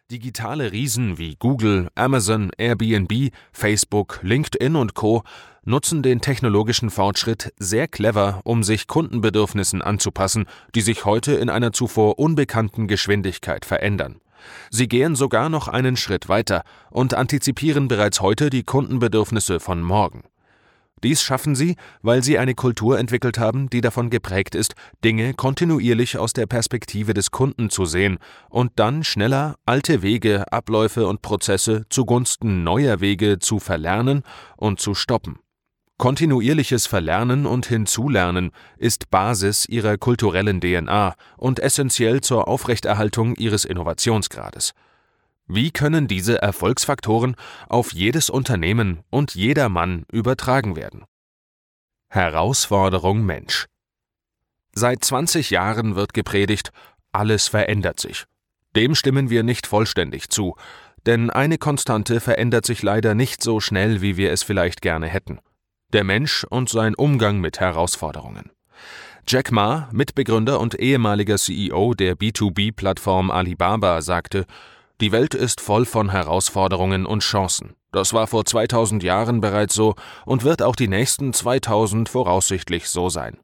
Digitale Riesen wie Google, Amazon, Airbnb, Facebook, LinkedIn und Co. nutzen den technologischen Fortschritt sehr clever, um sich Kundenbedürfnissen anzupassen, die sich heute in einer zuvor unbekannten Geschwindigkeit verändern. Sie gehen sogar noch einen Schritt weiter und antizipieren bereits heute die Kundenbedürfnisse von morgen. Dies schaffen sie, weil sie eine Kultur entwickelt haben, die davon geprägt ist, Dinge kontinuierlich aus der Perspektive des Kunden zu sehen und dann schneller alte Wege, Abläufe und Prozesse zugunsten neuer Wege zu verlernen und zu stoppen. Kontinuierliches Verlernen und Hinzulernen ist Basis ihrer kulturellen DNA und essentiell zur Aufrechterhaltung ihres Innovationsgrades. Wie können diese Erfolgsfaktoren auf jedes Unternehmen und jedermann übertragen werden? Herausforderung Mensch. Seit 20 Jahren wird gepredigt, alles verändert sich. Dem stimmen wir nicht vollständig zu, denn eine Konstante verändert sich leider nicht so schnell, wie wir es vielleicht gerne hätten: der Mensch und sein Umgang mit Herausforderungen. Jack Ma, Mitbegründer und ehemaliger CEO der B2B-Plattform Alibaba, sagte: Die Welt ist voll von Herausforderungen und Chancen. Das war vor 2000 Jahren bereits so und wird auch die nächsten 2000 voraussichtlich so sein.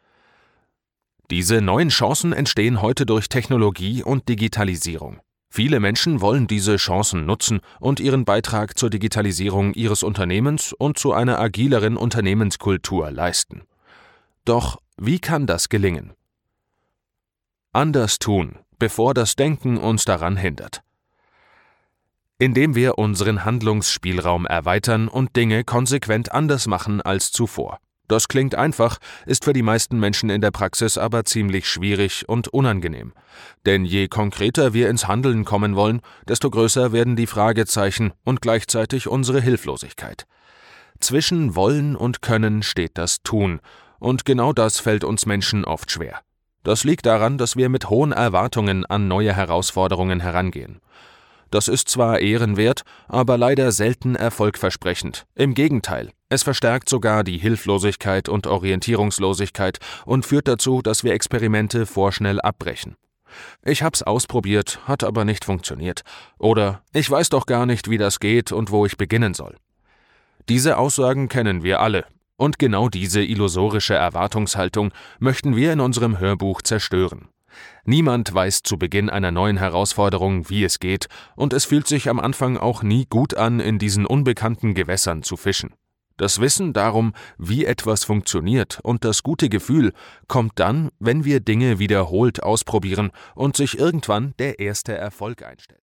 Diese neuen Chancen entstehen heute durch Technologie und Digitalisierung. Viele Menschen wollen diese Chancen nutzen und ihren Beitrag zur Digitalisierung ihres Unternehmens und zu einer agileren Unternehmenskultur leisten. Doch wie kann das gelingen? Anders tun, bevor das Denken uns daran hindert. Indem wir unseren Handlungsspielraum erweitern und Dinge konsequent anders machen als zuvor. Das klingt einfach, ist für die meisten Menschen in der Praxis aber ziemlich schwierig und unangenehm. Denn je konkreter wir ins Handeln kommen wollen, desto größer werden die Fragezeichen und gleichzeitig unsere Hilflosigkeit. Zwischen Wollen und Können steht das Tun, und genau das fällt uns Menschen oft schwer. Das liegt daran, dass wir mit hohen Erwartungen an neue Herausforderungen herangehen. Das ist zwar ehrenwert, aber leider selten erfolgversprechend. Im Gegenteil, es verstärkt sogar die Hilflosigkeit und Orientierungslosigkeit und führt dazu, dass wir Experimente vorschnell abbrechen. Ich hab's ausprobiert, hat aber nicht funktioniert. Oder ich weiß doch gar nicht, wie das geht und wo ich beginnen soll. Diese Aussagen kennen wir alle. Und genau diese illusorische Erwartungshaltung möchten wir in unserem Hörbuch zerstören. Niemand weiß zu Beginn einer neuen Herausforderung, wie es geht, und es fühlt sich am Anfang auch nie gut an, in diesen unbekannten Gewässern zu fischen. Das Wissen darum, wie etwas funktioniert, und das gute Gefühl kommt dann, wenn wir Dinge wiederholt ausprobieren und sich irgendwann der erste Erfolg einstellt.